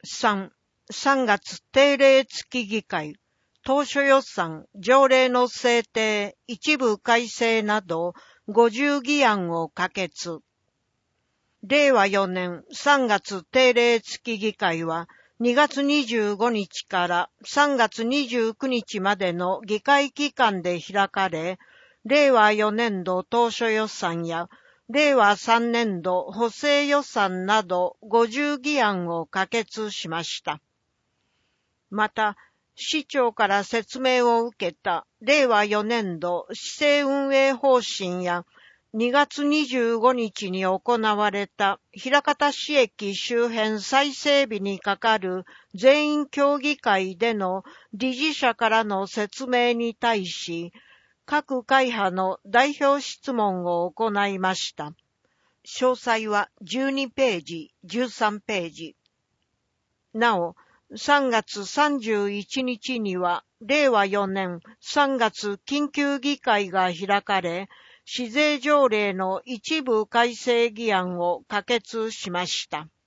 3月定例付議会、当初予算、条例の制定、一部改正など50議案を可決。令和4年3月定例付議会は、2月25日から3月29日までの議会期間で開かれ、令和4年度当初予算や令和3年度補正予算など50議案を可決しました。また、市長から説明を受けた令和4年度市政運営方針や2月25日に行われた枚方市駅周辺再整備にかかる全員協議会での理事者からの説明に対し、各会派の代表質問を行いました。詳細は12ページ、13ページ。なお、3月31日には、令和4年3月緊急議会が開かれ、市税条例の一部改正議案を可決しました。